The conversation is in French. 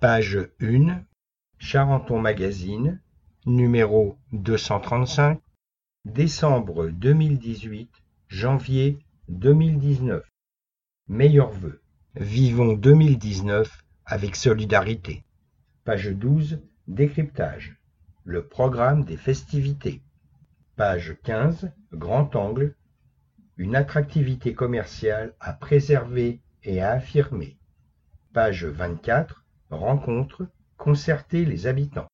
Page 1, Charenton Magazine, numéro 235, décembre 2018, janvier 2019. Meilleurs vœux. Vivons 2019 avec solidarité. Page 12, Décryptage. Le programme des festivités. Page 15, Grand angle. Une attractivité commerciale à préserver et à affirmer. Page 24, Rencontre, concerter les habitants.